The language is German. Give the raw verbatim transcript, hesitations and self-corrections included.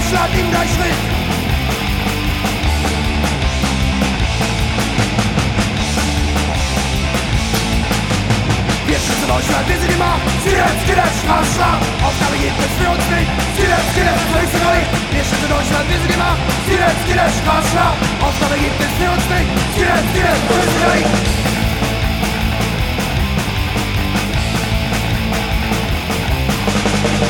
Deutschland in der Schritt. Wir schützen Deutschland, wir sind immer Skelett, Skelett, Straßenschlag. Aufgabe gibt es für uns nicht. Skelett, Skelett, höchste Gericht. Wir schützen Deutschland, wir sind immer Skelett, Skelett, Straßenschlag. Aufgabe gibt es für uns nicht. Skelett, Skelett, höchste Gericht.